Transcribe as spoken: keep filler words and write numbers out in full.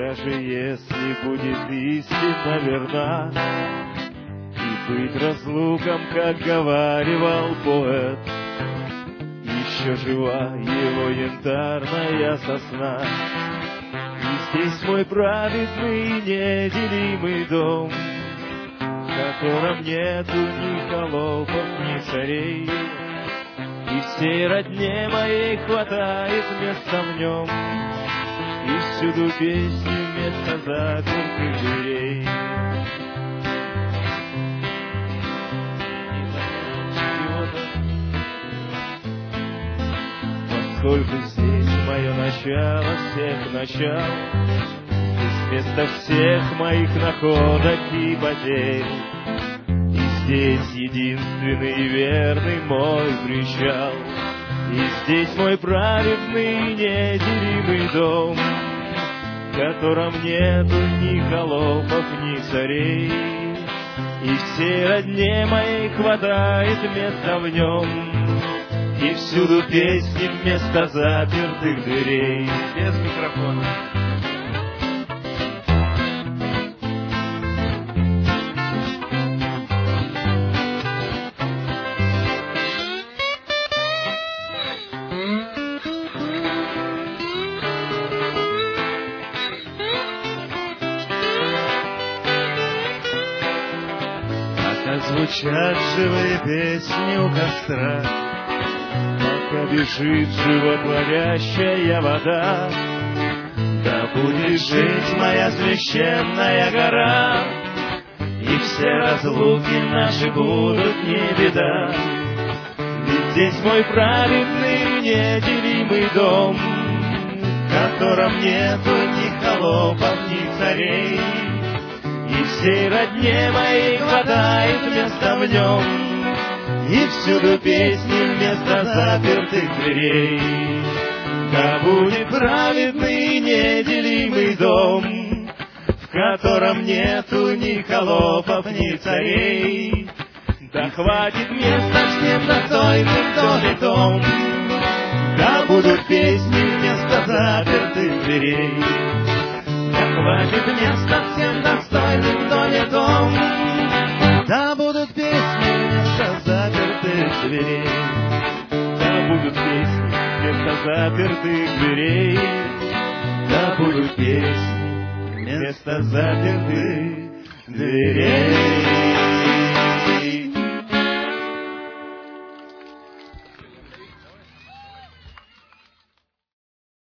Даже если будет истинно верна, и быть разлуком, как говаривал поэт, еще жива его янтарная сосна. И здесь мой праведный неделимый дом, в котором нету ни холопов, ни царей, и всей родне моей хватает места в нем, и всюду песни вместо запертых дверей. Поскольку здесь мое начало всех начал, здесь место всех моих находок и потерь, и здесь единственный и верный мой причал, и здесь мой праведный неделимый дом, в котором нету ни холопов, ни царей, и всей родне моей хватает места в нем, и всюду песни вместо запертых дверей. Без микрофона. Звучат живые песни у костра, пока бежит животворящая вода. Да будет жить моя священная гора, и все разлуки наши будут не беда. Ведь здесь мой праведный неделимый дом, в котором нету ни холопов, ни царей, и всей родне моей хватает места в нем, и всюду песни вместо запертых дверей. Да будет праведный неделимый дом, в котором нету ни холопов, ни царей. Да хватит места всем достойным дом и дом, да будут песни вместо запертых дверей. Да хватит места всем достойным доме дом, да будут песни вместо запертых дверей. Да будут песни вместо запертых дверей. Да будут песни вместо запертых дверей.